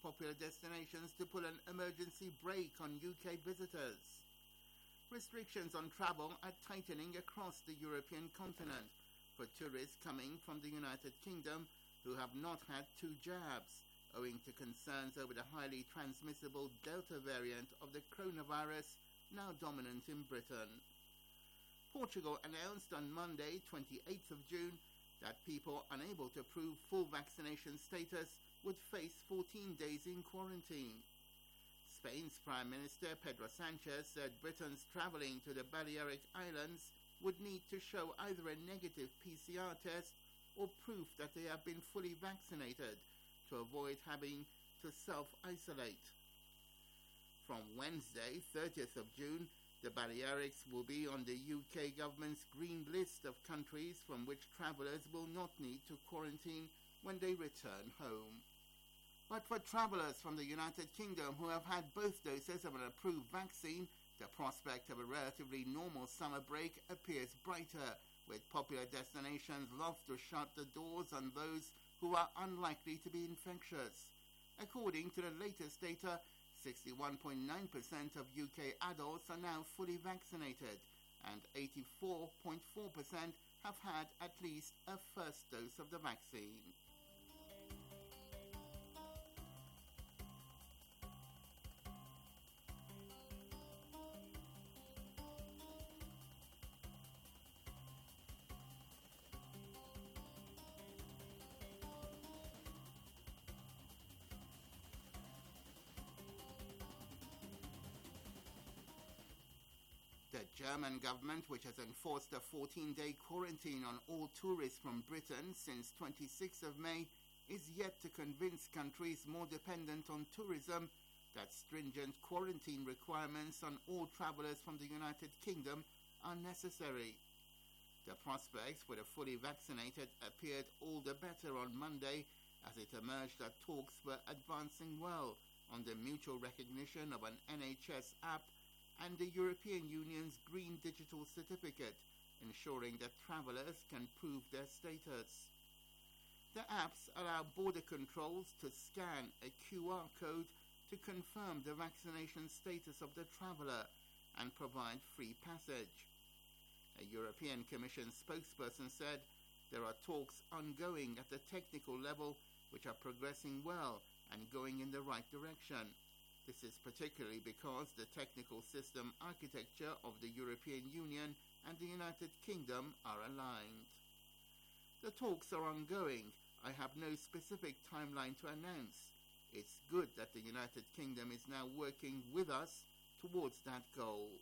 popular destinations to pull an emergency brake on UK visitors. Restrictions on travel are tightening across the European continent for tourists coming from the United Kingdom who have not had 2 jabs, owing to concerns over the highly transmissible Delta variant of the coronavirus now dominant in Britain. Portugal announced on Monday, 28th of June, that people unable to prove full vaccination status would face 14 days in quarantine. Spain's Prime Minister Pedro Sanchez said Britons travelling to the Balearic Islands would need to show either a negative PCR test or proof that they have been fully vaccinated to avoid having to self-isolate. From Wednesday, 30th of June, the Balearics will be on the UK government's green list of countries from which travellers will not need to quarantine when they return home. But for travellers from the United Kingdom who have had both doses of an approved vaccine, the prospect of a relatively normal summer break appears brighter, with popular destinations loth to shut the doors on those who are unlikely to be infectious. According to the latest data, 61.9% of UK adults are now fully vaccinated, and 84.4% have had at least a first dose of the vaccine. The German government, which has enforced a 14-day quarantine on all tourists from Britain since 26th of May, is yet to convince countries more dependent on tourism that stringent quarantine requirements on all travellers from the United Kingdom are necessary. The prospects for the fully vaccinated appeared all the better on Monday as it emerged that talks were advancing well on the mutual recognition of an NHS app and the European Union's Green Digital Certificate, ensuring that travellers can prove their status. The apps allow border controls to scan a QR code to confirm the vaccination status of the traveller and provide free passage. A European Commission spokesperson said there are talks ongoing at the technical level which are progressing well and going in the right direction. This is particularly because the technical system architecture of the European Union and the United Kingdom are aligned. The talks are ongoing. I have no specific timeline to announce. It's good that the United Kingdom is now working with us towards that goal.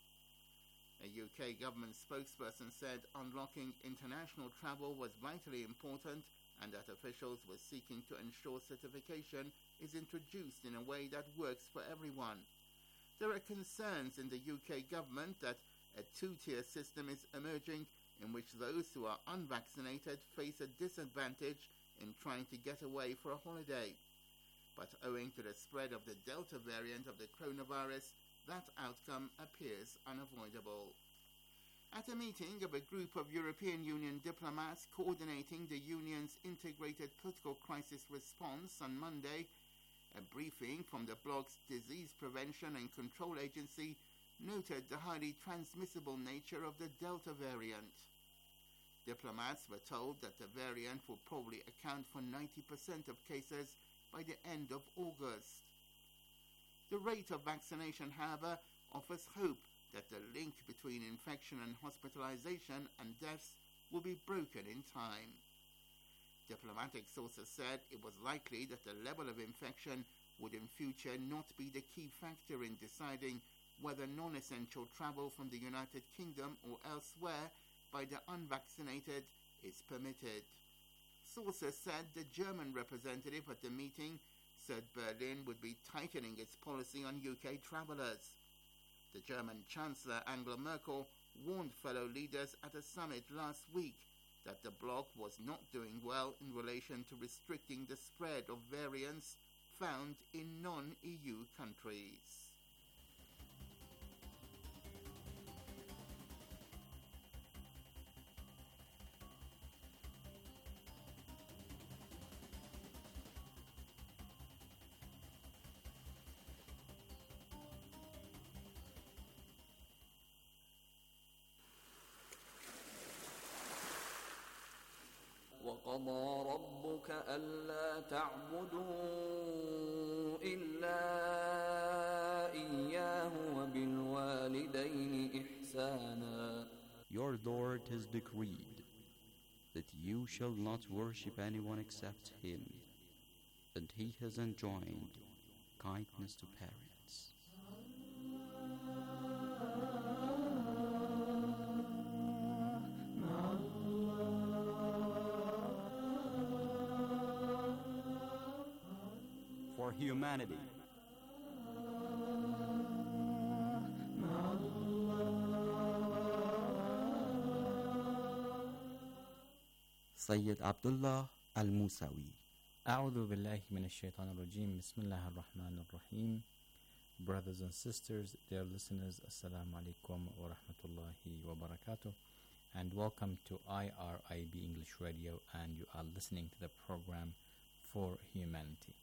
A UK government spokesperson said unlocking international travel was vitally important and that officials were seeking to ensure certification is introduced in a way that works for everyone. There are concerns in the UK government that a 2-tier system is emerging in which those who are unvaccinated face a disadvantage in trying to get away for a holiday. But owing to the spread of the Delta variant of the coronavirus, that outcome appears unavoidable. At a meeting of a group of European Union diplomats coordinating the Union's integrated political crisis response on Monday, a briefing from the bloc's Disease Prevention and Control Agency noted the highly transmissible nature of the Delta variant. Diplomats were told that the variant will probably account for 90% of cases by the end of August. The rate of vaccination, however, offers hope that the link between infection and hospitalization and deaths will be broken in time. Diplomatic sources said it was likely that the level of infection would in future not be the key factor in deciding whether non-essential travel from the United Kingdom or elsewhere by the unvaccinated is permitted. Sources said the German representative at the meeting said Berlin would be tightening its policy on UK travellers. The German Chancellor Angela Merkel warned fellow leaders at a summit last week that the bloc was not doing well in relation to restricting the spread of variants found in non-EU countries. وقضى ربك ألا تعبدوا إلا إياه وبالوالدين إحسانا. Your Lord has decreed that you shall not worship anyone except Him, and He has enjoined kindness to parents. For humanity. Sayyid Abdullah Al-Musawi. أعوذ بالله من الشيطان الرجيم. بسم الله الرحمن الرحيم. Brothers and sisters, dear listeners, Assalamu alaikum wa rahmatullahi wa barakatuh, and welcome to IRIB English Radio, and you are listening to the program For Humanity.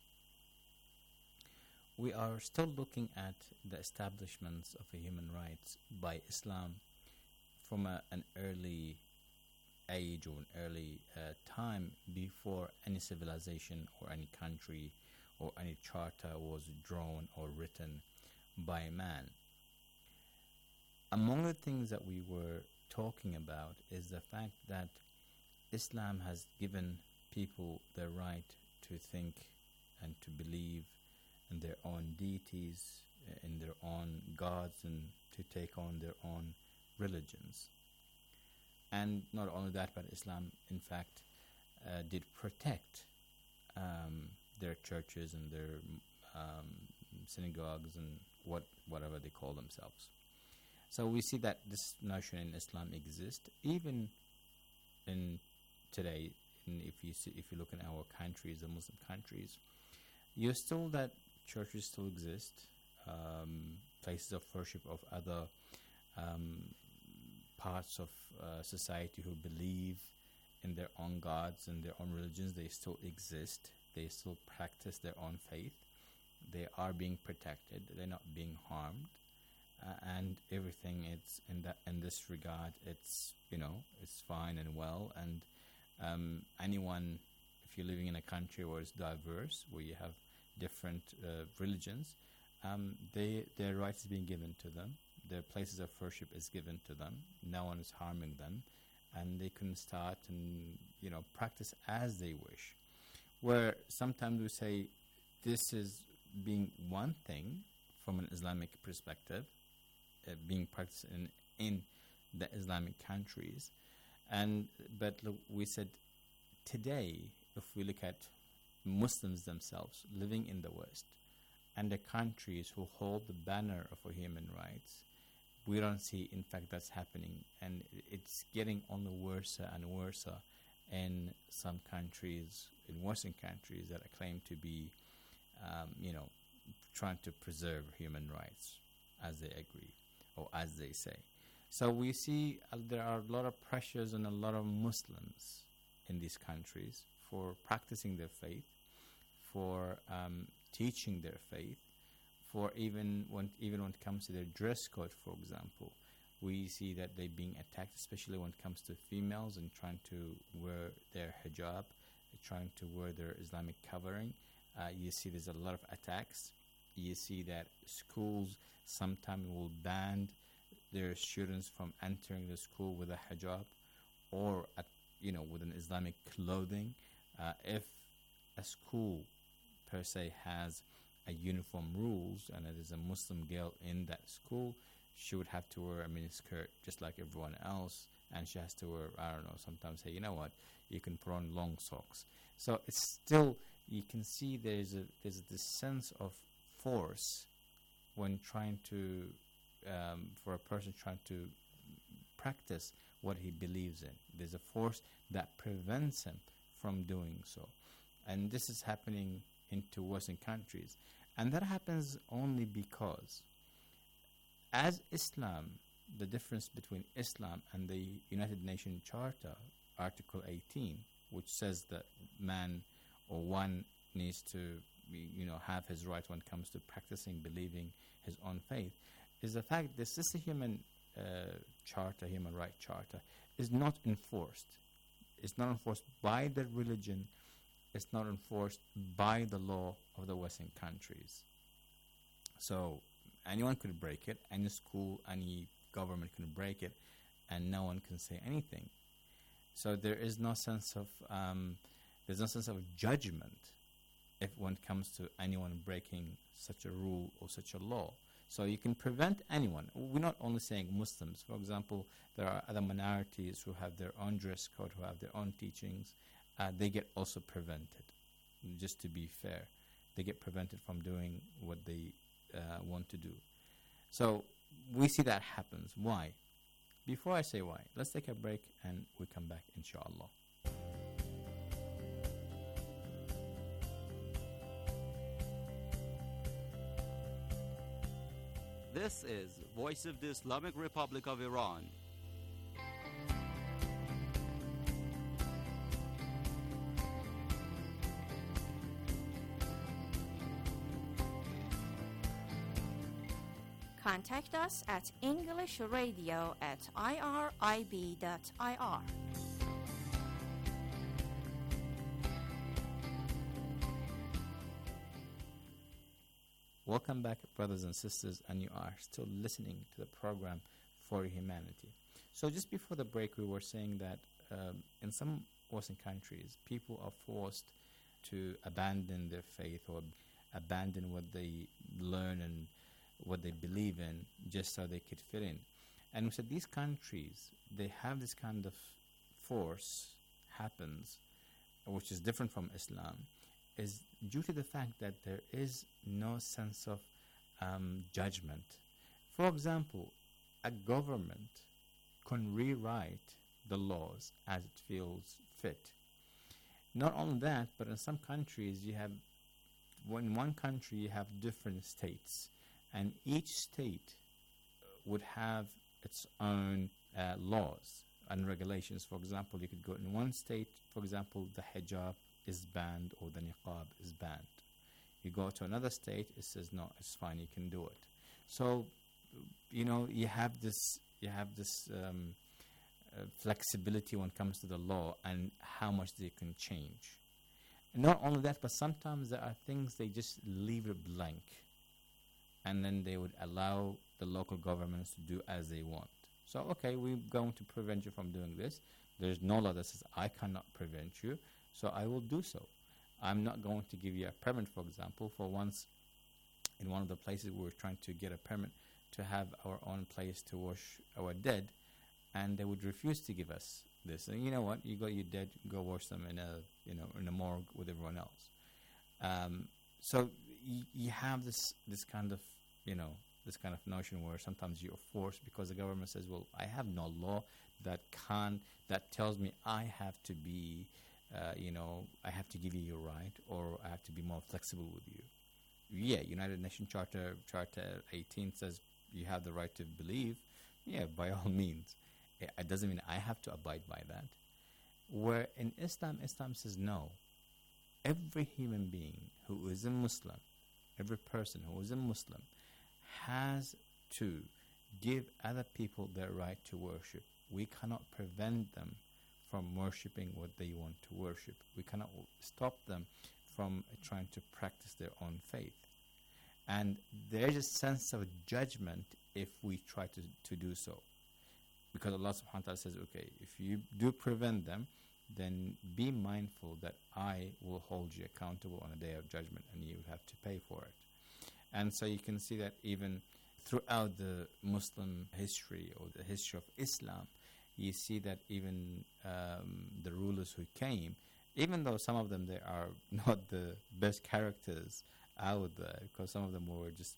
We are still looking at the establishments of human rights by Islam from an early age or an early time before any civilization or any country or any charter was drawn or written by man. Among the things that we were talking about is the fact that Islam has given people the right to think and to believe in their own deities, in their own gods, and to take on their own religions. And not only that, but Islam, in fact, did protect their churches and their synagogues and whatever they call themselves. So we see that this notion in Islam exists even in today. If you look in our countries, the Muslim countries, you're still that churches still exist, places of worship of other parts of society who believe in their own gods and their own religions. They still exist. They still practice their own faith. They are being protected. They're not being harmed, and everything is in this regard. It's fine and well. And anyone, if you're living in a country where it's diverse, where you have different religions, their rights is being given to them. Their places of worship is given to them. No one is harming them, and they can start and practice as they wish. Where sometimes we say this is being one thing from an Islamic perspective, being practiced in the Islamic countries, but look, we said today, if we look at Muslims themselves living in the West and the countries who hold the banner of human rights, we don't see, in fact, that's happening, and it's getting only worse and worse in some countries, in Western countries that claim to be, trying to preserve human rights, as they agree or as they say. So we see there are a lot of pressures on a lot of Muslims in these countries for practicing their faith, for teaching their faith, for even when it comes to their dress code, for example. We see that they're being attacked, especially when it comes to females and trying to wear their hijab, trying to wear their Islamic covering. You see there's a lot of attacks. You see that schools sometimes will ban their students from entering the school with a hijab or with an Islamic clothing. If a school per se has a uniform rules and it is a Muslim girl in that school, she would have to wear a miniskirt just like everyone else, and she has to wear, sometimes say, you know what, you can put on long socks. So it's still, you can see there's this sense of force when trying to, for a person trying to practice what he believes in. There's a force that prevents him from doing so. And this is happening into Western countries. And that happens only because as Islam, the difference between Islam and the United Nations Charter, Article 18, which says that man or one needs to have his right when it comes to practicing, believing his own faith, is the fact that this human charter, human right charter, is not enforced. It's not enforced by the religion. It's not enforced by the law of the Western countries. So anyone could break it. Any school, any government can break it, and no one can say anything. So there is no sense of judgment if when it comes to anyone breaking such a rule or such a law. So you can prevent anyone. We're not only saying Muslims. For example, there are other minorities who have their own dress code, who have their own teachings. They get also prevented. Just to be fair, they get prevented from doing what they want to do. So we see that happens. Why? Before I say why, let's take a break and we come back, inshallah. This is Voice of the Islamic Republic of Iran. Contact us at englishradio@irib.ir. Welcome back, brothers and sisters, and you are still listening to the program For Humanity. So just before the break, we were saying that in some Western countries, people are forced to abandon their faith or abandon what they learn and what they believe in just so they could fit in. And we said these countries, they have this kind of force happens, which is different from Islam, is due to the fact that there is no sense of judgment. For example, a government can rewrite the laws as it feels fit. Not only that, but in some countries in one country you have different states, and each state would have its own laws and regulations. For example, you could go in one state, for example, the hijab is banned or the niqab is banned. You go to another state, it says no, it's fine, you can do it. So, you have this flexibility when it comes to the law and how much they can change. And not only that, but sometimes there are things they just leave it blank, and then they would allow the local governments to do as they want. So, okay, we're going to prevent you from doing this. There's no law that says I cannot prevent you, so I will do so. I'm not going to give you a permit, for example. For once, in one of the places we were trying to get a permit to have our own place to wash our dead, and they would refuse to give us this. And you know what? You got your dead, go wash them in a morgue with everyone else. So you have this kind of notion where sometimes you're forced because the government says, well, I have no law that tells me I have to be, I have to give you your right, or I have to be more flexible with you. Yeah, United Nations Charter 18 says you have the right to believe. Yeah, by all means. It doesn't mean I have to abide by that. Where in Islam says no. Every human being who is a Muslim, every person who is a Muslim, has to give other people their right to worship. We cannot prevent them from worshipping what they want to worship. We cannot stop them from trying to practice their own faith. And there is a sense of judgment if we try to do so. Because Allah subhanahu wa ta'ala says, okay, if you do prevent them, then be mindful that I will hold you accountable on a day of judgment, and you have to pay for it. And so you can see that even throughout the Muslim history or the history of Islam, you see that even the rulers who came, even though some of them they are not the best characters out there, because some of them were just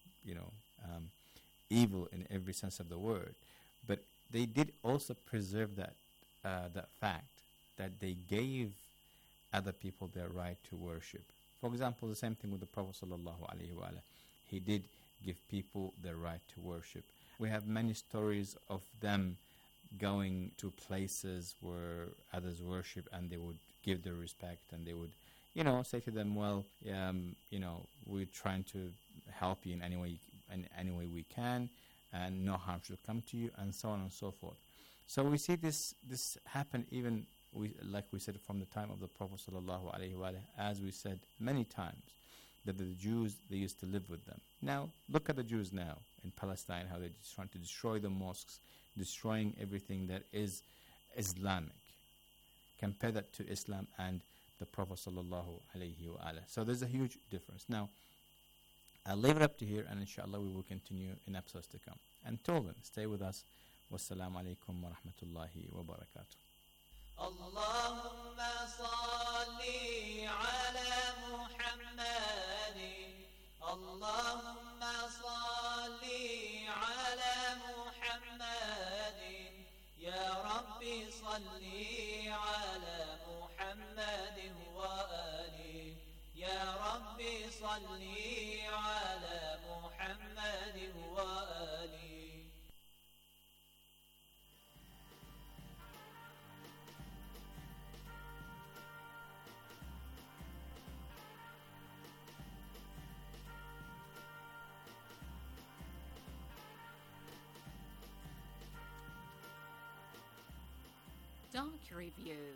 evil in every sense of the word, but they did also preserve that fact that they gave other people their right to worship. For example, the same thing with the Prophet sallallahu alaihi wasallam. He did give people their right to worship. We have many stories of them going to places where others worship, and they would give their respect, and they would, say to them, well, we're trying to help you in any way we can, and no harm should come to you, and so on and so forth. So we see this happen even like we said, from the time of the Prophet sallallahu alaihi wasallam, as we said many times, that the Jews, they used to live with them. Now, look at the Jews now in Palestine, how they're just trying to destroy the mosques, destroying everything that is Islamic. Compare that to Islam and the Prophet sallallahu alaihi wasallam. So there's a huge difference. Now, I'll leave it up to here, and inshallah we will continue in episodes to come. Until then, stay with us. Wassalamu alaikum wa rahmatullahi wa barakatuh. اللهم صل على محمد اللهم صل على محمد يا ربي صل على محمد وآله يا ربي صل على محمد وآله. Doc Review.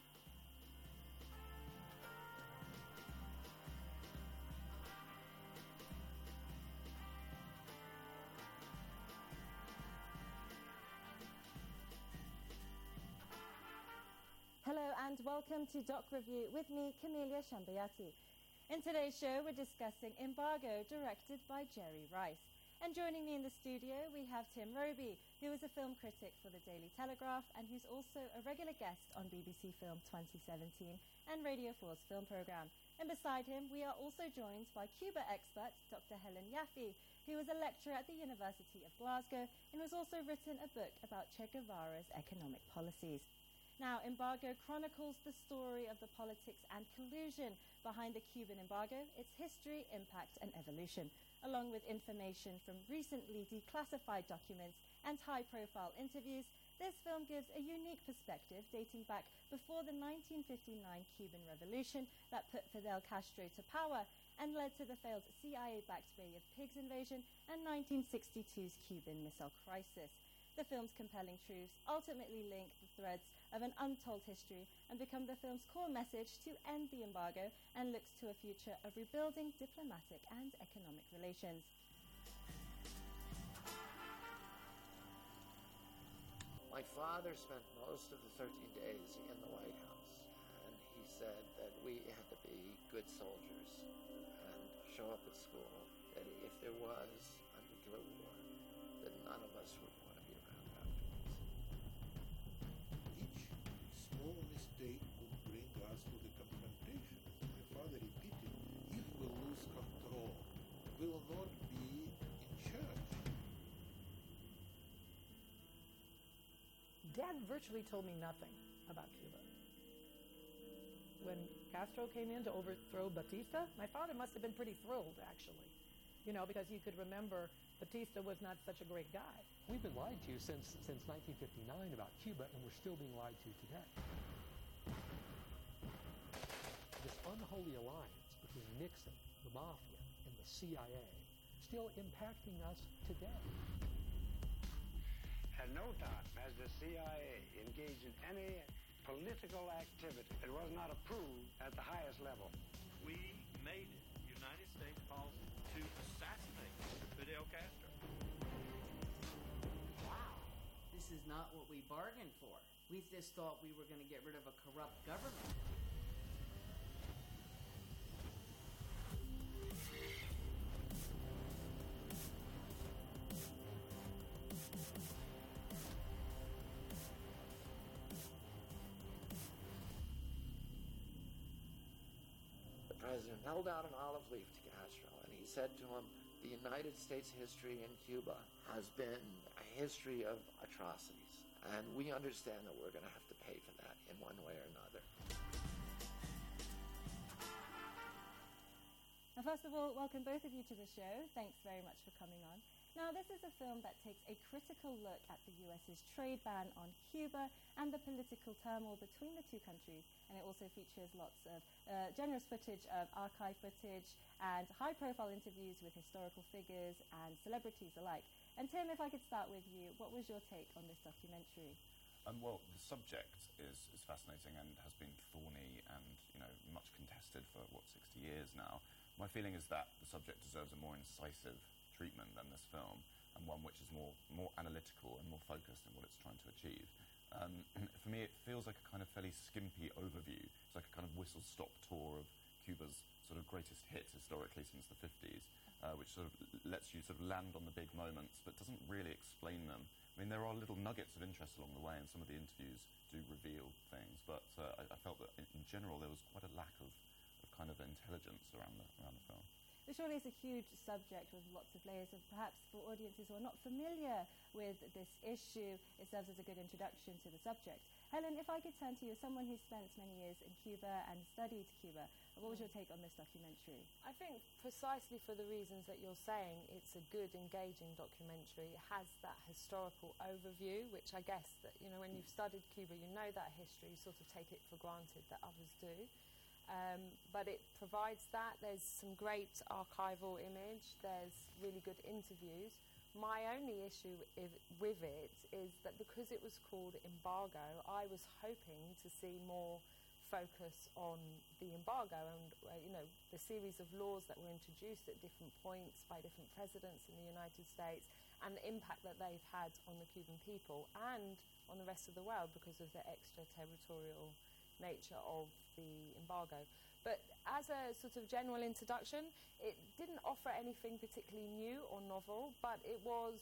Hello and welcome to Doc Review with me, Camelia Shambayati. In today's show, we're discussing Embargo, directed by Jerry Rice. And joining me in the studio, we have Tim Roby, who is a film critic for the Daily Telegraph and who's also a regular guest on BBC Film 2017 and Radio 4's film programme. And beside him, we are also joined by Cuba expert Dr. Helen Yaffe, who is a lecturer at the University of Glasgow and has also written a book about Che Guevara's economic policies. Now, Embargo chronicles the story of the politics and collusion behind the Cuban embargo, its history, impact and evolution, along with information from recently declassified documents and high-profile interviews. This film gives a unique perspective dating back before the 1959 Cuban Revolution that put Fidel Castro to power and led to the failed CIA-backed Bay of Pigs invasion and 1962's Cuban Missile Crisis. The film's compelling truths ultimately link the threads of an untold history and become the film's core message to end the embargo and looks to a future of rebuilding diplomatic and economic relations. My father spent most of the 13 days in the White House, and he said that we had to be good soldiers and show up at school, that if there was a nuclear war, that none of us would want to be around afterwards. Each small mistake could bring us to the confrontation. My father repeated, if we lose control, we will not be in charge. Dad virtually told me nothing about Cuba. When Castro came in to overthrow Batista, my father must have been pretty thrilled, actually. You know, because he could remember Batista was not such a great guy. We've been lied to since 1959 about Cuba, and we're still being lied to today. This unholy alliance between Nixon, the mafia, and the CIA still impacting us today. At no time has the CIA engaged in any political activity that was not approved at the highest level. We made it United States policy to assassinate Fidel Castro. Wow. This is not what we bargained for. We just thought we were going to get rid of a corrupt government. The president held out an olive leaf to Castro, and he said to him, the United States history in Cuba has been a history of atrocities, and we understand that we're going to have to pay for that in one way or another. Now, first of all, welcome both of you to the show. Thanks very much for coming on. Now, this is a film that takes a critical look at the US's trade ban on Cuba and the political turmoil between the two countries, and it also features lots of generous footage of archive footage and high-profile interviews with historical figures and celebrities alike. And Tim, if I could start with you, what was your take on this documentary? Well, the subject is fascinating and has been thorny and, much contested for, 60 years now. My feeling is that the subject deserves a more incisive treatment than this film, and one which is more analytical and more focused in what it's trying to achieve. For me, it feels like a kind of fairly skimpy overview. It's like a kind of whistle-stop tour of Cuba's sort of greatest hits historically since the 50s, which sort of lets you sort of land on the big moments, but doesn't really explain them. I mean, there are little nuggets of interest along the way, and some of the interviews do reveal things, but I felt that in general there was quite a lack of kind of intelligence around the film. But surely it's a huge subject with lots of layers, and perhaps for audiences who are not familiar with this issue, it serves as a good introduction to the subject. Helen, if I could turn to you, as someone who spent many years in Cuba and studied Cuba, what was your take on this documentary? I think precisely for the reasons that you're saying, it's a good, engaging documentary. It has that historical overview, which I guess that, when you've studied Cuba, you know that history, you sort of take it for granted that others do. But it provides that. There's some great archival image. There's really good interviews. My only issue with it is that because it was called Embargo, I was hoping to see more focus on the embargo and, the series of laws that were introduced at different points by different presidents in the United States, and the impact that they've had on the Cuban people and on the rest of the world because of the extraterritorial nature of the embargo. But as a sort of general introduction, it didn't offer anything particularly new or novel, but it was,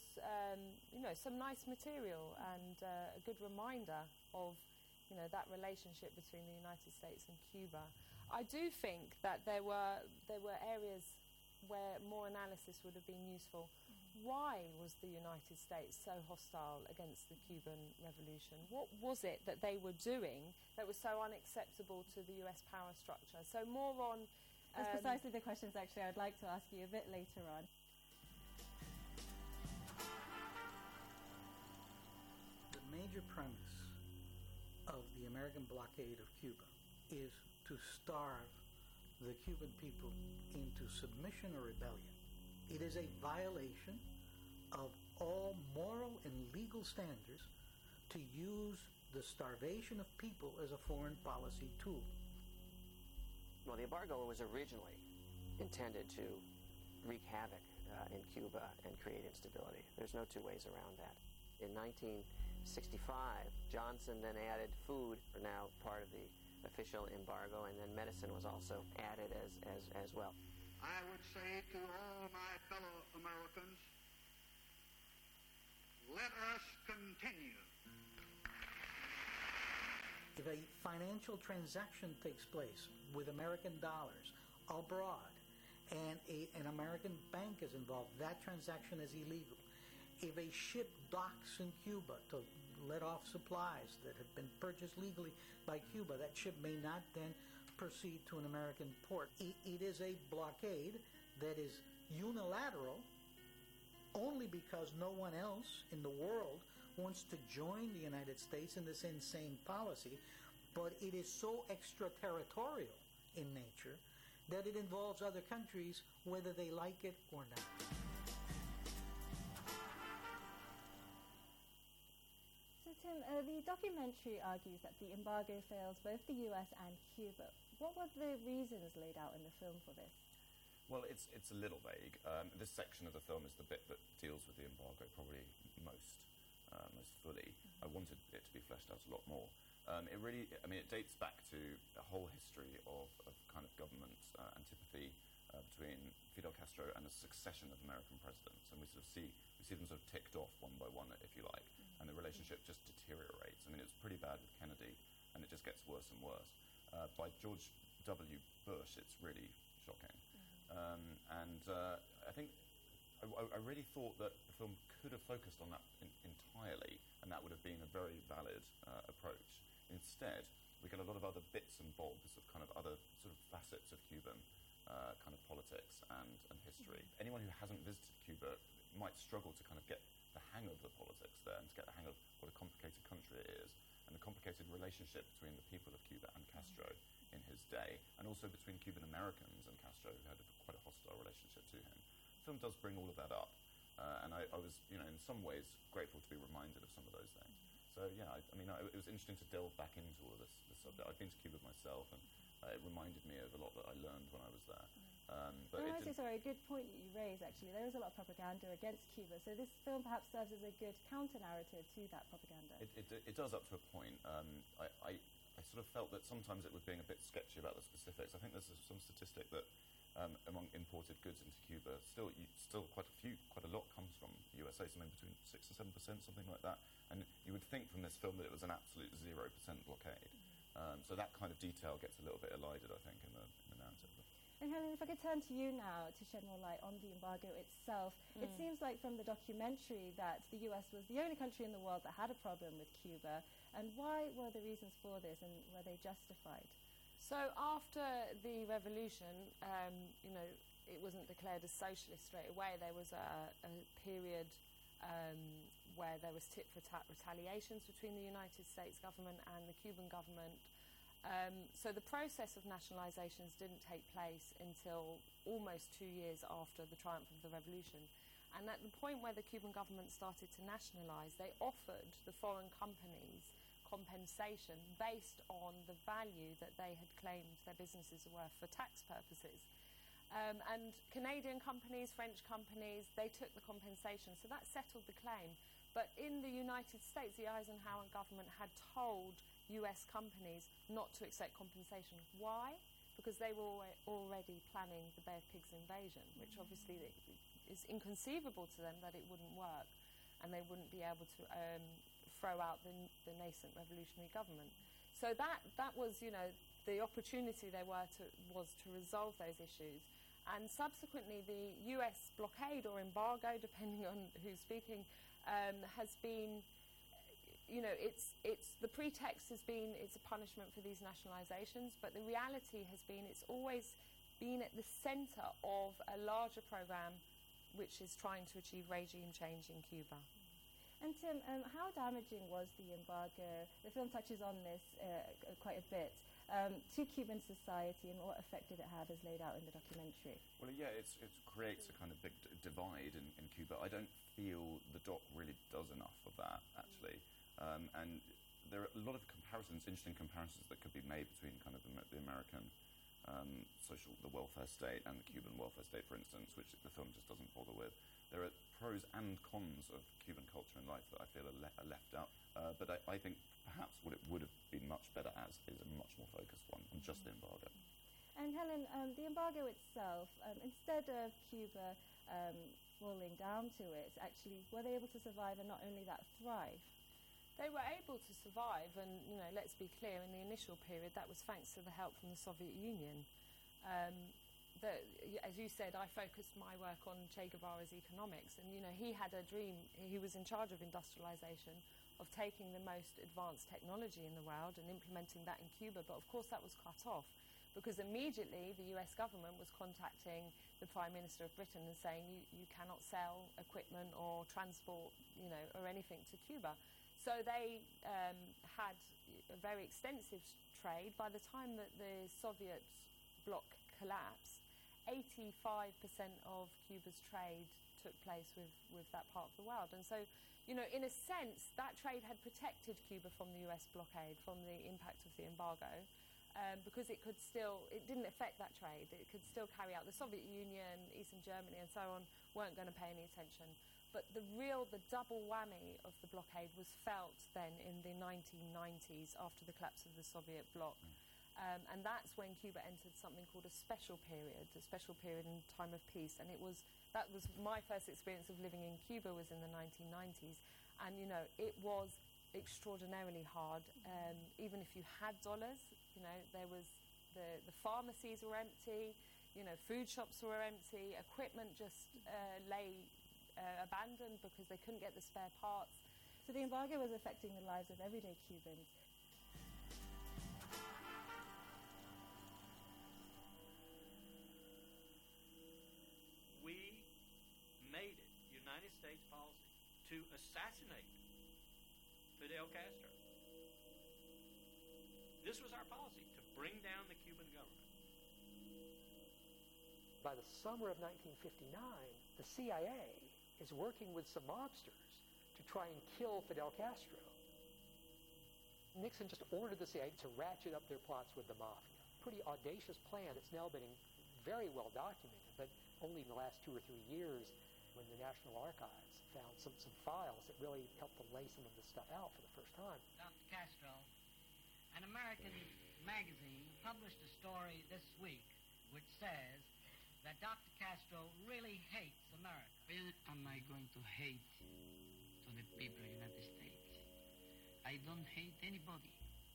some nice material and a good reminder of, that relationship between the United States and Cuba. I do think that there were areas where more analysis would have been useful. Why was the United States so hostile against the Cuban Revolution? What was it that they were doing that was so unacceptable to the US power structure? So more on... That's precisely the questions, actually, I'd like to ask you a bit later on. The major premise of the American blockade of Cuba is to starve the Cuban people into submission or rebellion. It is a violation of all moral and legal standards to use the starvation of people as a foreign policy tool. Well, the embargo was originally intended to wreak havoc in Cuba and create instability. There's no two ways around that. In 1965, Johnson then added food, now part of the official embargo, and then medicine was also added as well. I would say to all my fellow Americans, let us continue. If a financial transaction takes place with American dollars abroad and an American bank is involved, that transaction is illegal. If a ship docks in Cuba to let off supplies that have been purchased legally by Cuba, that ship may not then proceed to an American port. It is a blockade that is unilateral only because no one else in the world wants to join the United States in this insane policy, but it is so extraterritorial in nature that it involves other countries whether they like it or not. So Tim, the documentary argues that the embargo fails both the US and Cuba. What were the reasons laid out in the film for this? Well, it's a little vague. This section of the film is the bit that deals with the embargo probably most fully. I wanted it to be fleshed out a lot more. It dates back to a whole history of kind of government antipathy between Fidel Castro and a succession of American presidents, and we see them sort of ticked off one by one, if you like, and the relationship just deteriorates. I mean, it was pretty bad with Kennedy, and it just gets worse and worse. By George W. Bush, it's really shocking. I think I really thought that the film could have focused on that entirely, and that would have been a very valid approach. Instead, we get a lot of other bits and bobs of kind of other sort of facets of Cuban kind of politics and history. Anyone who hasn't visited Cuba might struggle to kind of get the hang of the politics there and to get the hang of what a complicated country it is, and the complicated relationship between the people of Cuba and Castro in his day, and also between Cuban Americans and Castro, who had quite a hostile relationship to him. The film does bring all of that up, and I was, in some ways, grateful to be reminded of some of those things. So yeah, I mean, it was interesting to delve back into all of this subject. I've been to Cuba myself, and it reminded me of a lot that I learned when I was there. But a good point that you raised, actually. There is a lot of propaganda against Cuba, so this film perhaps serves as a good counter-narrative to that propaganda. It does up to a point. I sort of felt that sometimes it was being a bit sketchy about the specifics. I think there's some statistic that among imported goods into Cuba, still quite a lot comes from the USA, something between 6 and 7%, something like that. And you would think from this film that it was an absolute 0% blockade. So that kind of detail gets a little bit elided, I think, in the narrative. And Helen, if I could turn to you now to shed more light on the embargo itself. It seems like from the documentary that the US was the only country in the world that had a problem with Cuba. And why were the reasons for this, and were they justified? So after the revolution, it wasn't declared as socialist straight away. There was a period where there was tit-for-tat retaliations between the United States government and the Cuban government. So the process of nationalizations didn't take place until almost 2 years after the triumph of the revolution. And at the point where the Cuban government started to nationalize, they offered the foreign companies compensation based on the value that they had claimed their businesses were for tax purposes. And Canadian companies, French companies, they took the compensation, so that settled the claim. But in the United States, the Eisenhower government had told US companies not to accept compensation. Why? Because they were already planning the Bay of Pigs invasion, which obviously is inconceivable to them that it wouldn't work, and they wouldn't be able to throw out the nascent revolutionary government. So that was, the opportunity was to resolve those issues. And subsequently, the US blockade or embargo, depending on who's speaking, has been, it's the pretext has been it's a punishment for these nationalizations, but the reality has been it's always been at the center of a larger program which is trying to achieve regime change in Cuba. And Tim, how damaging was the embargo? The film touches on this quite a bit, to Cuban society, and what effect did it have as laid out in the documentary? Well, yeah, it creates a kind of big divide in Cuba. I don't feel the doc really does enough of that, actually. And there are a lot of interesting comparisons that could be made between kind of the American the welfare state and the Cuban welfare state, for instance, which the film just doesn't bother with. There are pros and cons of Cuban culture and life that I feel are left out. But I think perhaps what it would have been much better as is a much more focused one on just the embargo. And Helen, the embargo itself, instead of Cuba falling down to it, actually, were they able to survive and not only that, thrive? They were able to survive, and let's be clear, in the initial period, that was thanks to the help from the Soviet Union. As you said, I focused my work on Che Guevara's economics, and he had a dream. He was in charge of industrialization, of taking the most advanced technology in the world and implementing that in Cuba. But of course, that was cut off because immediately the US government was contacting the Prime Minister of Britain and saying you cannot sell equipment or transport, or anything to Cuba. So they had a very extensive trade. By the time that the Soviet bloc collapsed, 85% of Cuba's trade took place with that part of the world. And so, in a sense, that trade had protected Cuba from the US blockade, from the impact of the embargo, because it didn't affect that trade. It could still carry out. The Soviet Union, Eastern Germany, and so on weren't going to pay any attention. But the double whammy of the blockade was felt then in the 1990s after the collapse of the Soviet bloc. And that's when Cuba entered something called a special period in time of peace. And that was my first experience of living in Cuba was in the 1990s. And, it was extraordinarily hard. Even if you had dollars, there was the pharmacies were empty, food shops were empty, equipment just lay abandoned because they couldn't get the spare parts. So the embargo was affecting the lives of everyday Cubans. We made it United States policy to assassinate Fidel Castro. This was our policy, to bring down the Cuban government. By the summer of 1959, the CIA is working with some mobsters to try and kill Fidel Castro. Nixon just ordered the CIA to ratchet up their plots with the mafia. Pretty audacious plan that's now been very well documented, but only in the last 2 or 3 years when the National Archives found some files that really helped to lay some of this stuff out for the first time. Dr. Castro, an American magazine published a story this week which says that Dr. Castro really hates America. When am I going to hate to the people of the United States? I don't hate anybody.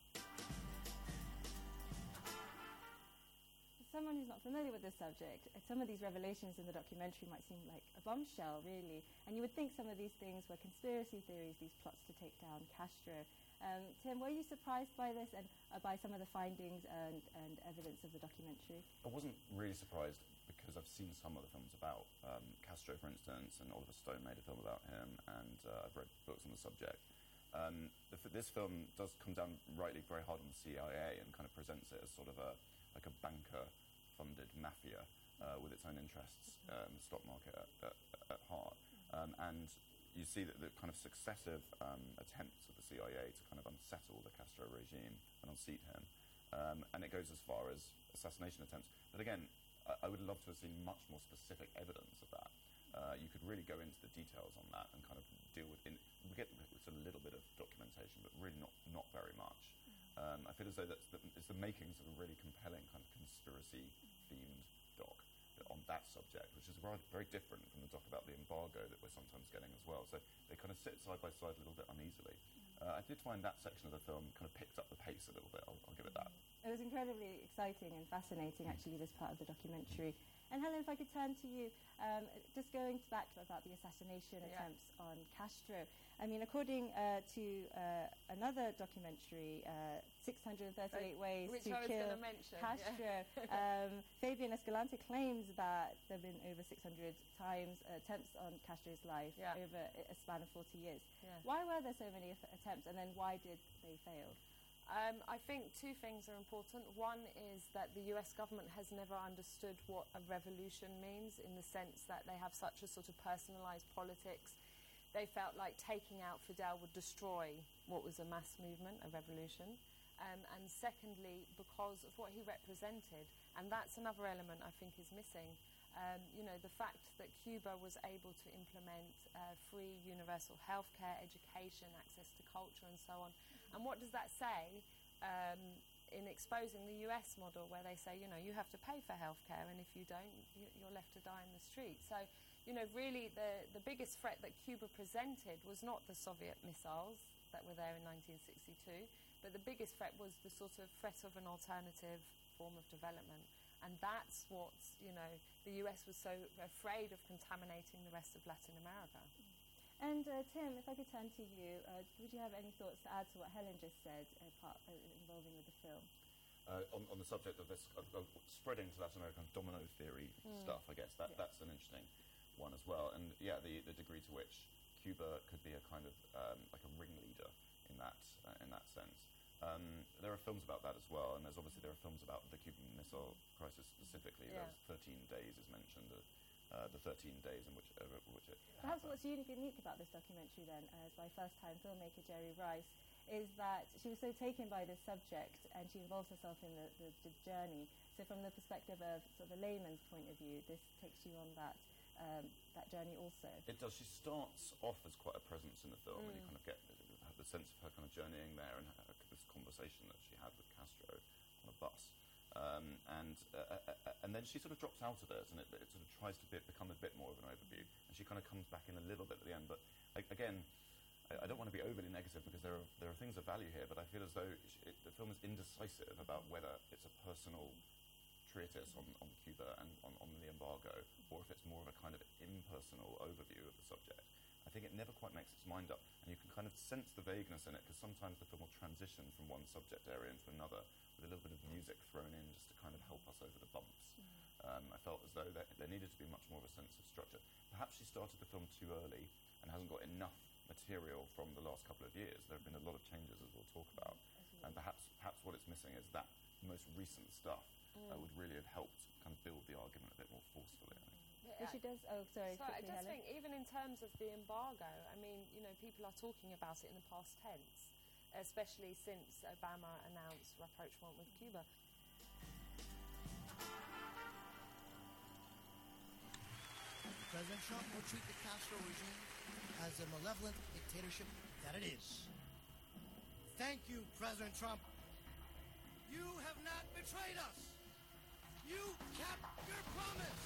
Someone who's not familiar with this subject, some of these revelations in the documentary might seem like a bombshell, really, and you would think some of these things were conspiracy theories, these plots to take down Castro. Tim, were you surprised by this and by some of the findings and evidence of the documentary? I wasn't really surprised because I've seen some of the films about Castro, for instance, and Oliver Stone made a film about him, and I've read books on the subject. This film does come down rightly very hard on the CIA and kind of presents it as sort of a banker-funded mafia with its own interests, the stock market at heart. And you see that the kind of successive attempts of the CIA to kind of unsettle the Castro regime and unseat him. And it goes as far as assassination attempts. But again, I would love to have seen much more specific evidence of that. You could really go into the details on that and kind of deal with we get a little bit of documentation, but really not very much. I feel as though it's the makings of a really compelling kind of conspiracy-themed doc on that subject, which is very different from the doc about the embargo that we're sometimes getting as well. So they kind of sit side by side a little bit uneasily. I did find that section of the film kind of picked up the pace a little bit. I'll give it that. It was incredibly exciting and fascinating, actually, this part of the documentary. And Helen, if I could turn to you, just going back about the assassination attempts on Castro. I mean, according to another documentary, 638 Ways Which to I was Kill mention, Castro, Fabian Escalante claims that there have been over 600 times attempts on Castro's life over a span of 40 years. Why were there so many attempts, and then why did they fail? I think two things are important. One is that the US government has never understood what a revolution means, in the sense that they have such a sort of personalised politics. They felt like taking out Fidel would destroy what was a mass movement, a revolution. And secondly, because of what he represented. And that's another element I think is missing. The fact that Cuba was able to implement free universal healthcare, education, access to culture and so on. And what does that say in exposing the US model, where they say, you have to pay for healthcare, and if you don't, you're left to die in the street. So, really the biggest threat that Cuba presented was not the Soviet missiles that were there in 1962, but the biggest threat was the sort of threat of an alternative form of development. And that's what, the US was so afraid of contaminating the rest of Latin America. And Tim, if I could turn to you, would you have any thoughts to add to what Helen just said, involving with the film? On the subject of this spreading to Latin American domino theory stuff, I guess that's an interesting one as well. And the degree to which Cuba could be a kind of like a ringleader in that sense. There are films about that as well, and there are films about the Cuban Missile Crisis specifically. Those 13 days is mentioned. The 13 days in which it Perhaps happened. what's unique about this documentary then, as by first-time filmmaker Jerry Rice, is that she was so taken by this subject and she involves herself in the journey. So from the perspective of sort of a layman's point of view, this takes you on that journey also. It does. She starts off as quite a presence in the film, and you kind of get the sense of her kind of journeying there and this conversation that she had with Castro on a bus. And then she sort of drops out of it, and it sort of tries to become a bit more of an overview, and she kind of comes back in a little bit at the end. But again, I don't want to be overly negative, because there are things of value here, but I feel as though the film is indecisive about whether it's a personal treatise on Cuba and on the embargo, or if it's more of a kind of impersonal overview of the subject. I think it never quite makes its mind up, and you can kind of sense the vagueness in it, because sometimes the film will transition from one subject area into another with a little bit of music thrown in just to kind of help us over the bumps. I felt as though there needed to be much more of a sense of structure. Perhaps she started the film too early and hasn't got enough material from the last couple of years. There have been a lot of changes, as we'll talk about, and perhaps what it's missing is that most recent stuff would really have helped kind of build the argument a bit more forcefully, I think. But she does. Oh, sorry. So I just Helen. think, even in terms of the embargo, I mean, people are talking about it in the past tense. especially since Obama announced rapprochement with Cuba. President Trump will treat the Castro regime as a malevolent dictatorship that it is. Thank you, President Trump. You have not betrayed us. You kept your promise.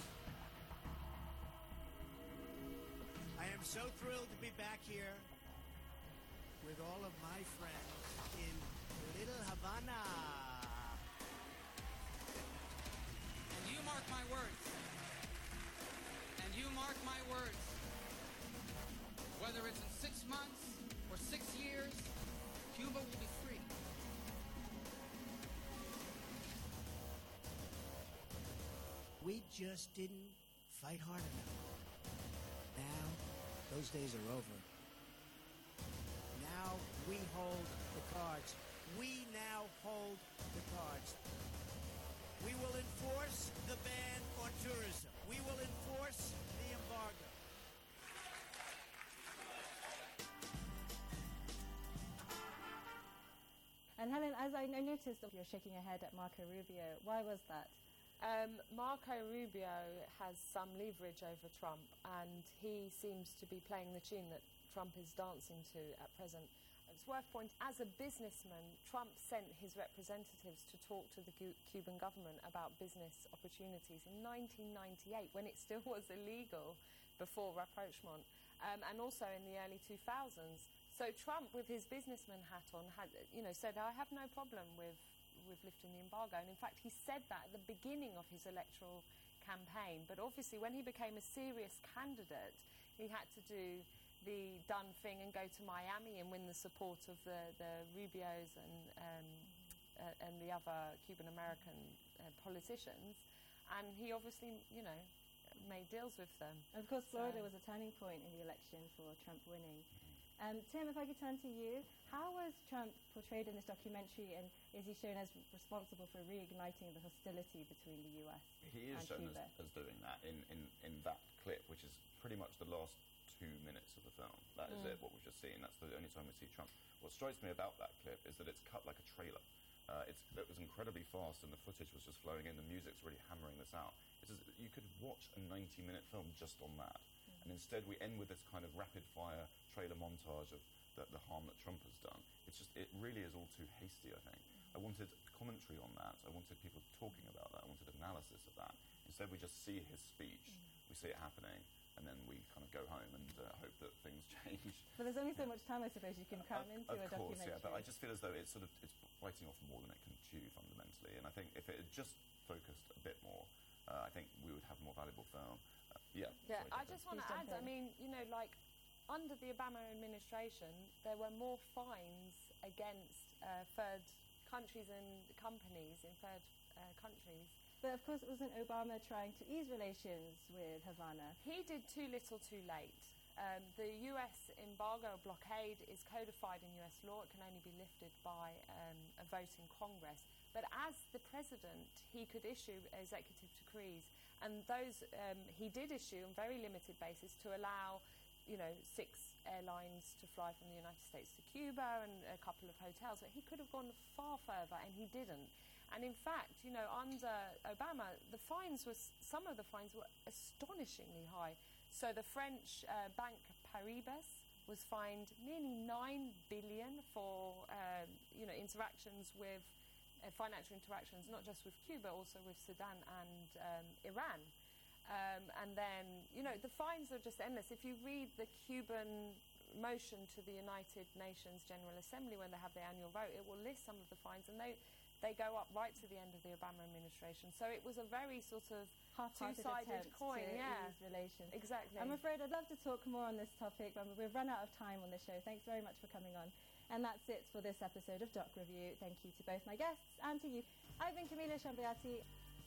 I am so thrilled to be back here with all of my friends in Little Havana. And you mark my words. And you mark my words. Whether it's in 6 months or 6 years, Cuba will be free. We just didn't fight hard enough. Now, those days are over. Now we hold the cards. We now hold the cards. We will enforce the ban on tourism. We will enforce the embargo. And Helen, as I noticed that you're shaking your head at Marco Rubio, why was that? Marco Rubio has some leverage over Trump, and he seems to be playing the tune that Trump is dancing to at present. It's worth pointing, as a businessman, Trump sent his representatives to talk to the Cuban government about business opportunities in 1998, when it still was illegal before rapprochement, and also in the early 2000s. So Trump, with his businessman hat on, had, said, I have no problem with lifting the embargo. And in fact, he said that at the beginning of his electoral campaign. But obviously, when he became a serious candidate, he had to do the done thing and go to Miami and win the support of the Rubios and the other Cuban-American politicians. And he obviously, made deals with them. And of course, Florida was a turning point in the election for Trump winning. Tim, if I could turn to you, how was Trump portrayed in this documentary, and is he shown as responsible for reigniting the hostility between the US He is and shown Cuba? as doing that in that clip, which is pretty much the last 2 minutes of the film. That is it, what we've just seen. That's the only time we see Trump. What strikes me about that clip is that it's cut like a trailer. It was incredibly fast, and the footage was just flowing in. The music's really hammering this out. You could watch a 90-minute film just on that. And instead, we end with this kind of rapid-fire trailer montage of the harm that Trump has done. It really is all too hasty, I think. I wanted commentary on that. I wanted people talking about that. I wanted analysis of that. Instead, we just see his speech. We see it happening, and then we kind of go home and hope that things change. But there's only so much time, I suppose, you can cram into a Of course, documentary. yeah, but I just feel as though it's biting off more than it can chew, fundamentally. And I think if it had just focused a bit more, I think we would have a more valuable film. Yeah, I just want to add, under the Obama administration, there were more fines against third countries and companies in third countries. But of course, it wasn't Obama trying to ease relations with Havana. He did too little too late. The US embargo blockade is codified in US law. It can only be lifted by a vote in Congress. But as the president, he could issue executive decrees, and those he did issue on very limited basis to allow, 6 airlines to fly from the United States to Cuba and a couple of hotels. But he could have gone far further, and he didn't. And in fact, under Obama, some of the fines were astonishingly high. So the French bank Paribas was fined nearly $9 billion for interactions with financial interactions, not just with Cuba, also with Sudan and Iran. And then, the fines are just endless. If you read the Cuban motion to the United Nations General Assembly when they have their annual vote, it will list some of the fines, and they go up right to the end of the Obama administration. So it was a very sort of two-sided coin, ease relations. Exactly. I'm afraid I'd love to talk more on this topic, but we've run out of time on the show. Thanks very much for coming on. And that's it for this episode of Doc Review. Thank you to both my guests and to you. I've been Camelia Shambayati.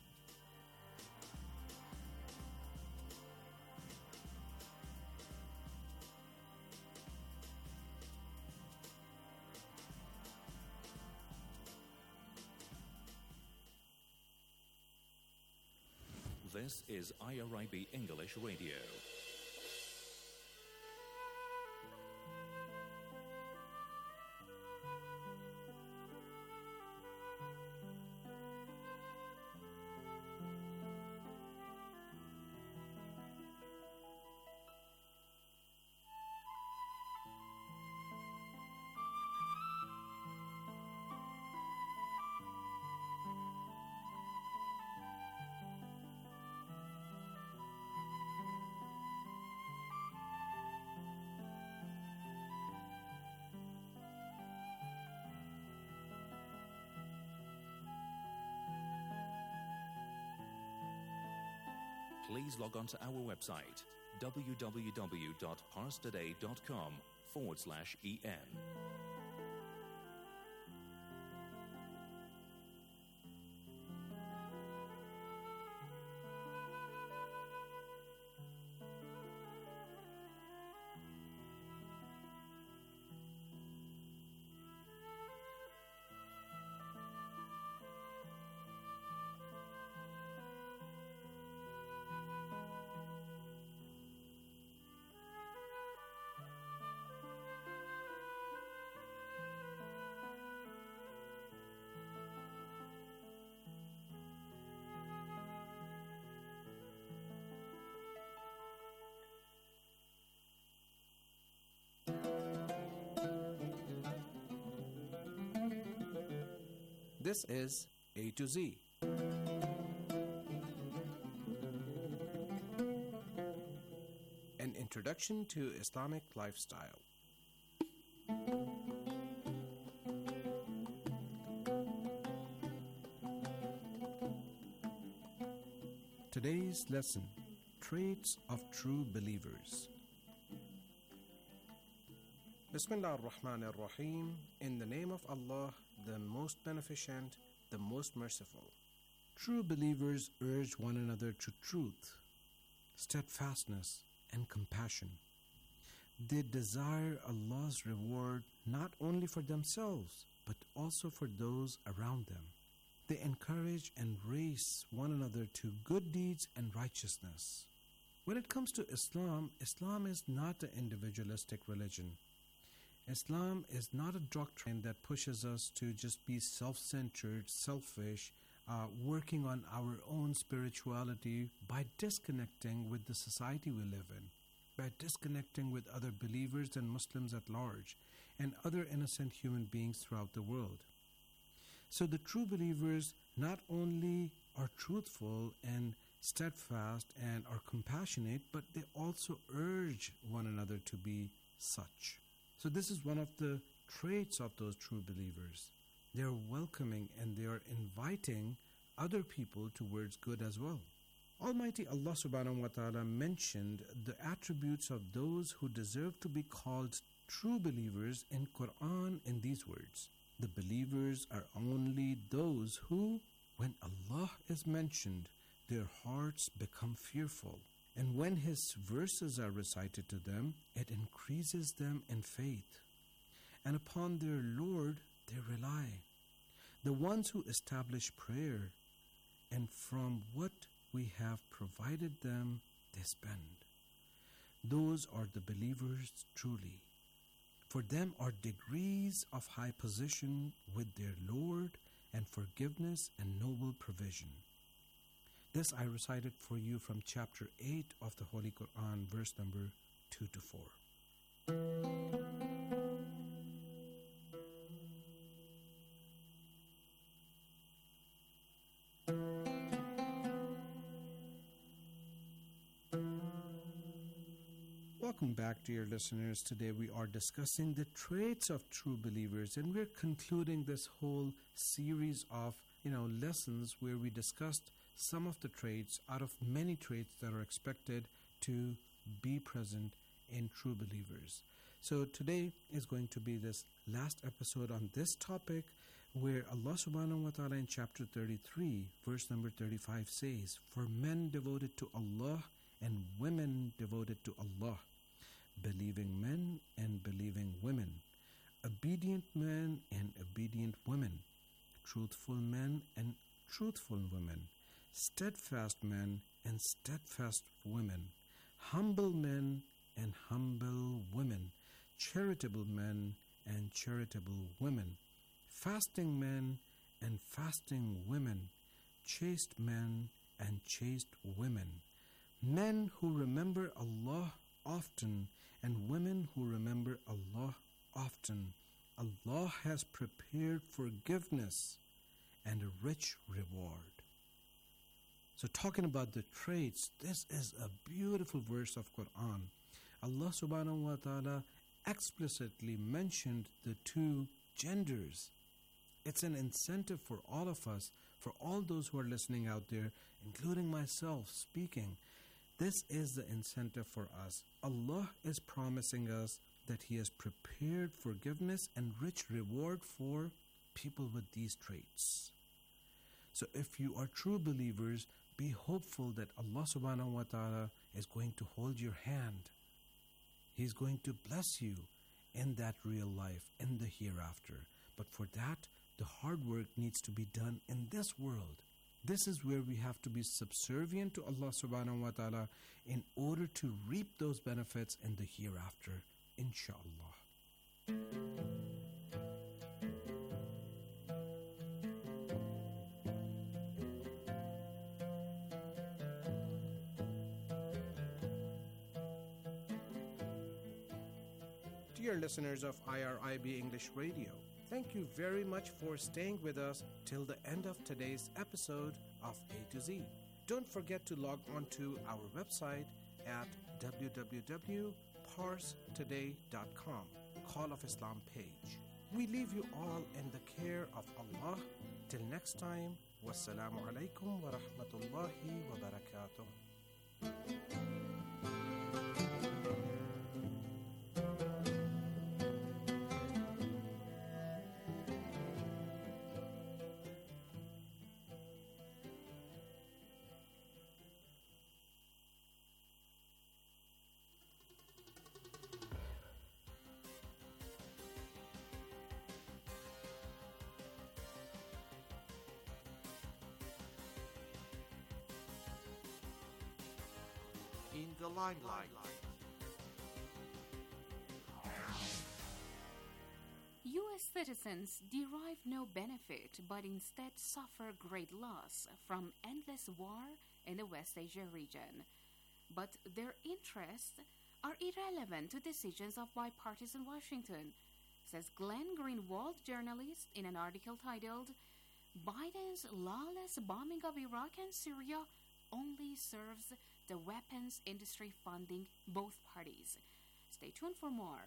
This is IRIB English Radio. please log on to our website, www.parstoday.com/en. This is A to Z. An introduction to Islamic lifestyle. Today's lesson, Traits of True Believers. Bismillah ar-Rahman ar-Rahim. In the name of Allah, the most beneficent, the most merciful. True believers urge one another to truth, steadfastness, and compassion. They desire Allah's reward not only for themselves, but also for those around them. They encourage and race one another to good deeds and righteousness. When it comes to Islam, Islam is not an individualistic religion. Islam is not a doctrine that pushes us to just be self-centered, selfish, working on our own spirituality by disconnecting with the society we live in, by disconnecting with other believers and Muslims at large, and other innocent human beings throughout the world. So the true believers not only are truthful and steadfast and are compassionate, but they also urge one another to be such. So this is one of the traits of those true believers. They are welcoming and they are inviting other people towards good as well. Almighty Allah subhanahu wa ta'ala mentioned the attributes of those who deserve to be called true believers in Quran in these words. The believers are only those who, when Allah is mentioned, their hearts become fearful. And when His verses are recited to them, it increases them in faith. And upon their Lord they rely. The ones who establish prayer, and from what we have provided them, they spend. Those are the believers truly. For them are degrees of high position with their Lord, and forgiveness and noble provision. This I recited for you from chapter 8 of the Holy Quran, verse number 2 to 4. Welcome back, dear listeners. Today we are discussing the traits of true believers, and we're concluding this whole series of lessons where we discussed some of the traits out of many traits that are expected to be present in true believers. So today is going to be this last episode on this topic, where Allah subhanahu wa ta'ala in chapter 33, verse number 35 says, "For men devoted to Allah and women devoted to Allah, believing men and believing women, obedient men and obedient women, truthful men and truthful women, steadfast men and steadfast women, humble men and humble women, charitable men and charitable women, fasting men and fasting women, chaste men and chaste women, men who remember Allah often and women who remember Allah often. Allah has prepared forgiveness and a rich reward." So talking about the traits, this is a beautiful verse of Quran. Allah subhanahu wa ta'ala explicitly mentioned the two genders. It's an incentive for all of us, for all those who are listening out there, including myself speaking, This is the incentive for us. Allah is promising us that He has prepared forgiveness and rich reward for people with these traits. So if you are true believers, be hopeful that Allah subhanahu wa ta'ala is going to hold your hand. He's going to bless you in that real life, in the hereafter. But for that, the hard work needs to be done in this world. This is where we have to be subservient to Allah subhanahu wa ta'ala in order to reap those benefits in the hereafter, inshallah. Dear listeners of IRIB English Radio, thank you very much for staying with us till the end of today's episode of A to Z. Don't forget to log on to our website at www.parstoday.com, Call of Islam page. We leave you all in the care of Allah. Till next time, wassalamu alaikum wa rahmatullahi wa barakatuh. In the limelight. U.S. citizens derive no benefit but instead suffer great loss from endless war in the West Asia region. But their interests are irrelevant to decisions of bipartisan Washington, says Glenn Greenwald, journalist, in an article titled, "Biden's lawless bombing of Iraq and Syria only serves the weapons industry funding both parties." Stay tuned for more.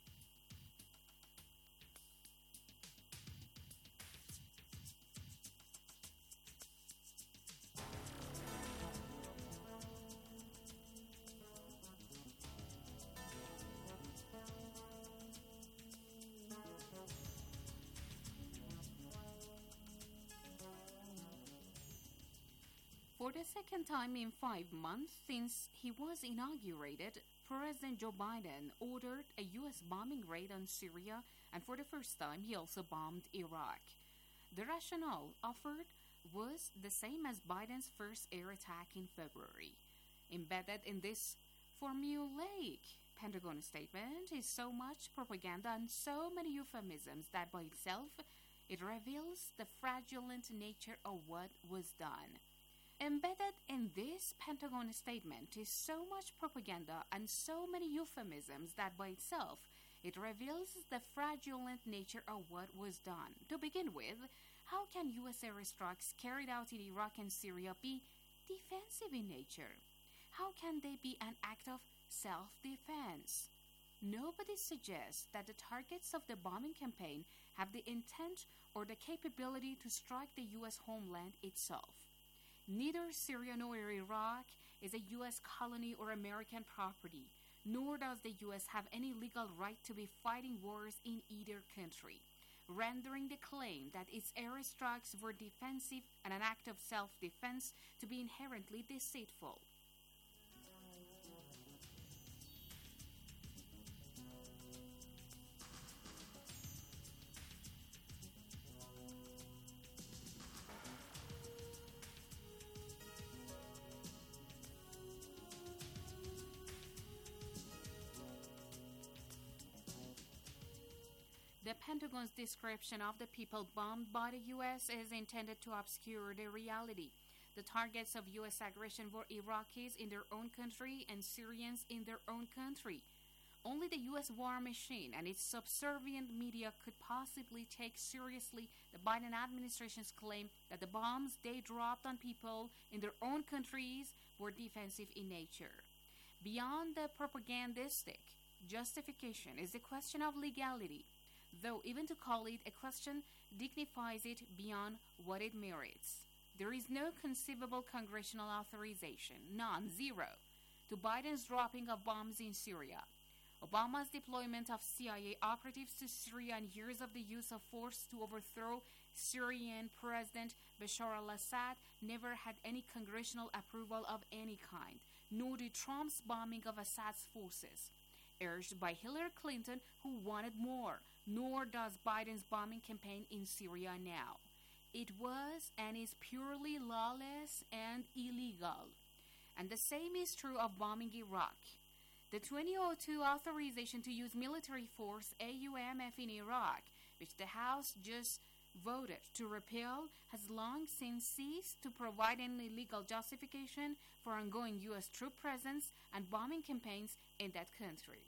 For the second time in 5 months since he was inaugurated, President Joe Biden ordered a U.S. bombing raid on Syria, and for the first time he also bombed Iraq. The rationale offered was the same as Biden's first air attack in February. Embedded in this formulaic Pentagon statement is so much propaganda and so many euphemisms that by itself it reveals the fraudulent nature of what was done. Embedded in this Pentagon statement is so much propaganda and so many euphemisms that by itself it reveals the fraudulent nature of what was done. To begin with, how can U.S. airstrikes carried out in Iraq and Syria be defensive in nature? How can they be an act of self-defense? Nobody suggests that the targets of the bombing campaign have the intent or the capability to strike the U.S. homeland itself. Neither Syria nor Iraq is a U.S. colony or American property, nor does the U.S. have any legal right to be fighting wars in either country, rendering the claim that its airstrikes were defensive and an act of self-defense to be inherently deceitful. The Pentagon's description of the people bombed by the U.S. is intended to obscure the reality. The targets of U.S. aggression were Iraqis in their own country and Syrians in their own country. Only the U.S. war machine and its subservient media could possibly take seriously the Biden administration's claim that the bombs they dropped on people in their own countries were defensive in nature. Beyond the propagandistic justification is the question of legality, though even to call it a question dignifies it beyond what it merits. There is no conceivable congressional authorization, none, zero, to Biden's dropping of bombs in Syria. Obama's deployment of CIA operatives to Syria and years of the use of force to overthrow Syrian President Bashar al-Assad never had any congressional approval of any kind, nor did Trump's bombing of Assad's forces, urged by Hillary Clinton, who wanted more, nor does Biden's bombing campaign in Syria now. It was and is purely lawless and illegal. And the same is true of bombing Iraq. The 2002 authorization to use military force, AUMF, in Iraq, which the House just voted to repeal, has long since ceased to provide any legal justification for ongoing U.S. troop presence and bombing campaigns in that country.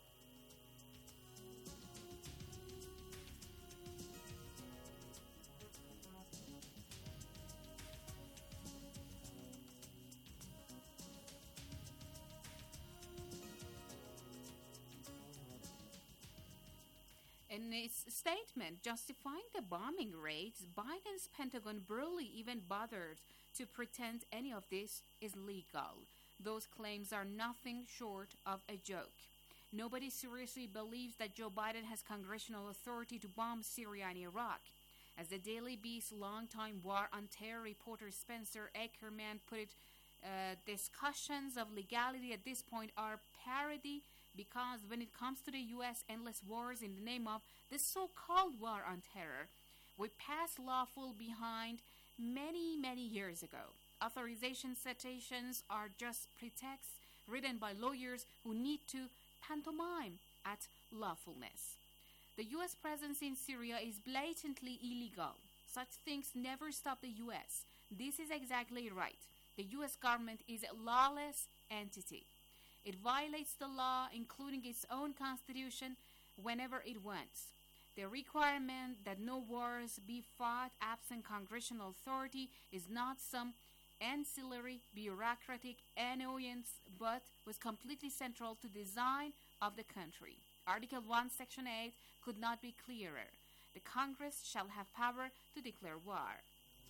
In its statement justifying the bombing raids, Biden's Pentagon barely even bothered to pretend any of this is legal. Those claims are nothing short of a joke. Nobody seriously believes that Joe Biden has congressional authority to bomb Syria and Iraq. As the Daily Beast's longtime war on terror reporter Spencer Ackerman put it, discussions of legality at this point are parody, because when it comes to the U.S. endless wars in the name of the so-called war on terror, we passed lawful behind many, many years ago. Authorization citations are just pretexts written by lawyers who need to pantomime at lawfulness. The U.S. presence in Syria is blatantly illegal. Such things never stop the U.S. This is exactly right. The U.S. government is a lawless entity. It violates the law, including its own constitution, whenever it wants. The requirement that no wars be fought absent congressional authority is not some ancillary bureaucratic annoyance, but was completely central to the design of the country. Article 1, Section 8 could not be clearer. The Congress shall have power to declare war.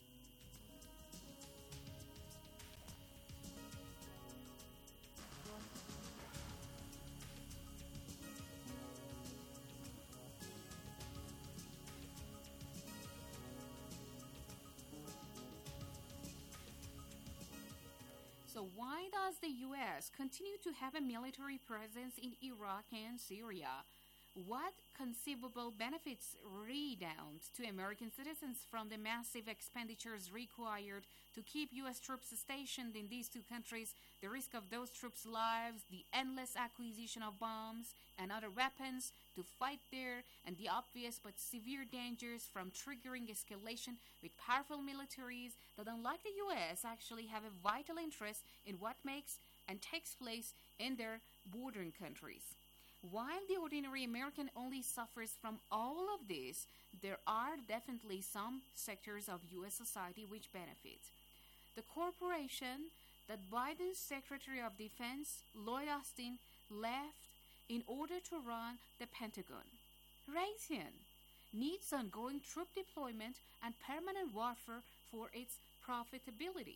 So why does the U.S. continue to have a military presence in Iraq and Syria? What conceivable benefits redound to American citizens from the massive expenditures required to keep U.S. troops stationed in these two countries, the risk of those troops' lives, the endless acquisition of bombs and other weapons to fight there, and the obvious but severe dangers from triggering escalation with powerful militaries that, unlike the U.S., actually have a vital interest in what makes and takes place in their bordering countries? While the ordinary American only suffers from all of this, there are definitely some sectors of U.S. society which benefit. The corporation that Biden's Secretary of Defense, Lloyd Austin, left in order to run the Pentagon, Raytheon, needs ongoing troop deployment and permanent warfare for its profitability.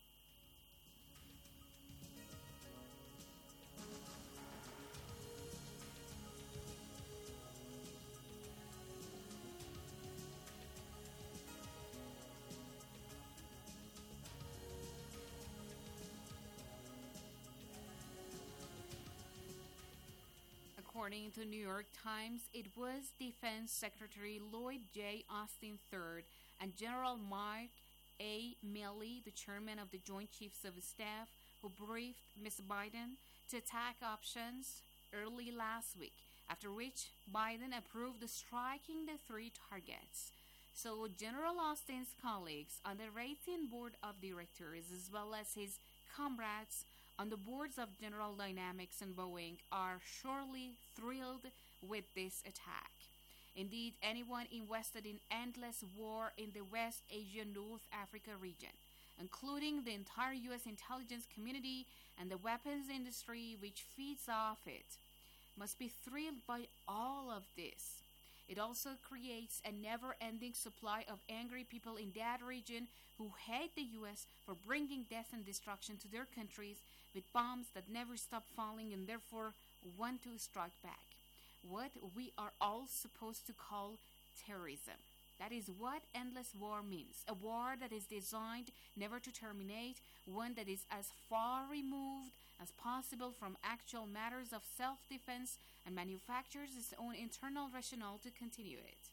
According to New York Times, it was Defense Secretary Lloyd J. Austin III and General Mark A. Milley, the chairman of the Joint Chiefs of Staff, who briefed Ms. Biden to attack options early last week, after which Biden approved striking the three targets. So General Austin's colleagues on the Raytheon Board of Directors, as well as his comrades on the boards of General Dynamics and Boeing, are surely thrilled with this attack. Indeed, anyone invested in endless war in the West Asia North Africa region, including the entire U.S. intelligence community and the weapons industry which feeds off it, must be thrilled by all of this. It also creates a never-ending supply of angry people in that region who hate the U.S. for bringing death and destruction to their countries, with bombs that never stop falling and therefore want to strike back. What we are all supposed to call terrorism. That is what endless war means. A war that is designed never to terminate, one that is as far removed as possible from actual matters of self-defense and manufactures its own internal rationale to continue it.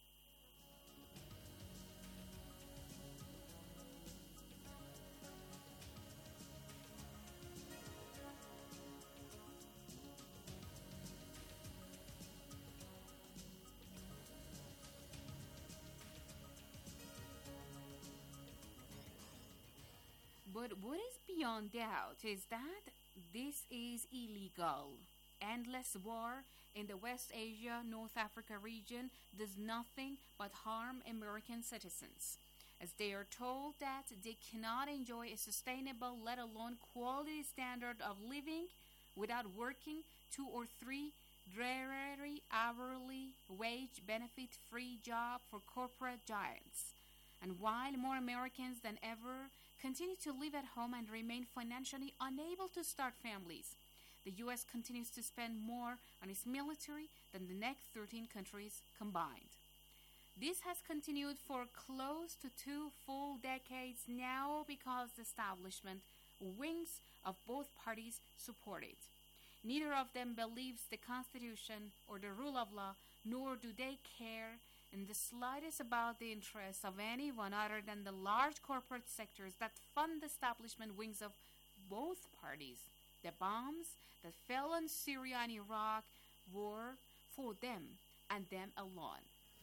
But what is beyond doubt is that this is illegal. Endless war in the West Asia, North Africa region does nothing but harm American citizens, as they are told that they cannot enjoy a sustainable, let alone quality standard of living without working 2 or 3 dreary hourly wage benefit-free job for corporate giants. And while more Americans than ever continue to live at home and remain financially unable to start families, the U.S. continues to spend more on its military than the next 13 countries combined. This has continued for close to 2 full decades now because the establishment wings of both parties support it. Neither of them believes the Constitution or the rule of law, nor do they care in the slightest about the interests of anyone other than the large corporate sectors that fund the establishment wings of both parties. The bombs that fell on Syria and Iraq were for them and them alone.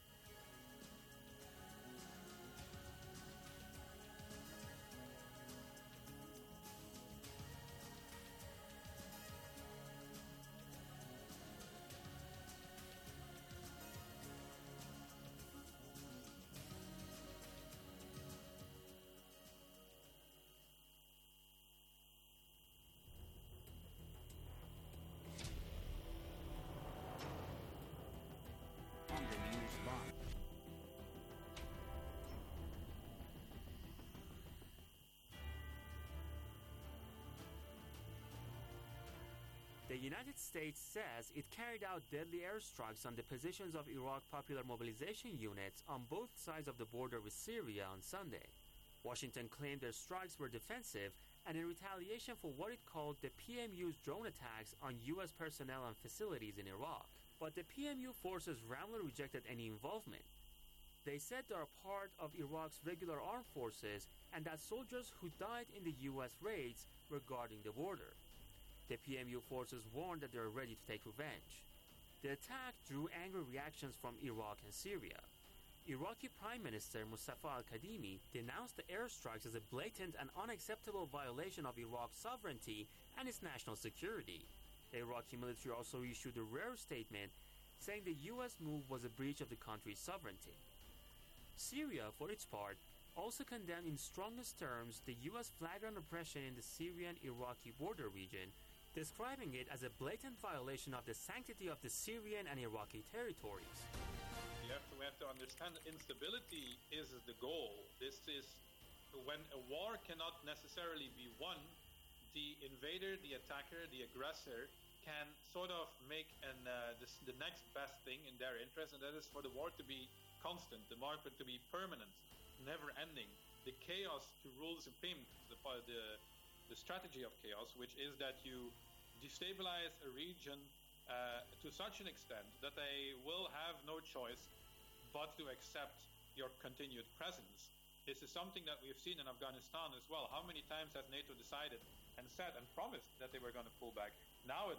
The United States says it carried out deadly airstrikes on the positions of Iraq Popular Mobilization units on both sides of the border with Syria on Sunday. Washington claimed their strikes were defensive and in retaliation for what it called the PMU's drone attacks on U.S. personnel and facilities in Iraq. But the PMU forces roundly rejected any involvement. They said they are part of Iraq's regular armed forces and that soldiers who died in the U.S. raids were guarding the border. The PMU forces warned that they are ready to take revenge. The attack drew angry reactions from Iraq and Syria. Iraqi Prime Minister Mustafa al-Kadhimi denounced the airstrikes as a blatant and unacceptable violation of Iraq's sovereignty and its national security. The Iraqi military also issued a rare statement saying the U.S. move was a breach of the country's sovereignty. Syria, for its part, also condemned in strongest terms the U.S. flagrant oppression in the Syrian-Iraqi border region, describing it as a blatant violation of the sanctity of the Syrian and Iraqi territories. We have to understand instability is the goal. This is when a war cannot necessarily be won, the invader, the attacker, the aggressor can sort of make the next best thing in their interest, and that is for the war to be constant, the war to be permanent, never ending. The chaos to rule supreme, the strategy of chaos, which is that you destabilize a region to such an extent that they will have no choice but to accept your continued presence. This is something that we've seen in Afghanistan as well. How many times has NATO decided and said and promised that they were going to pull back? Now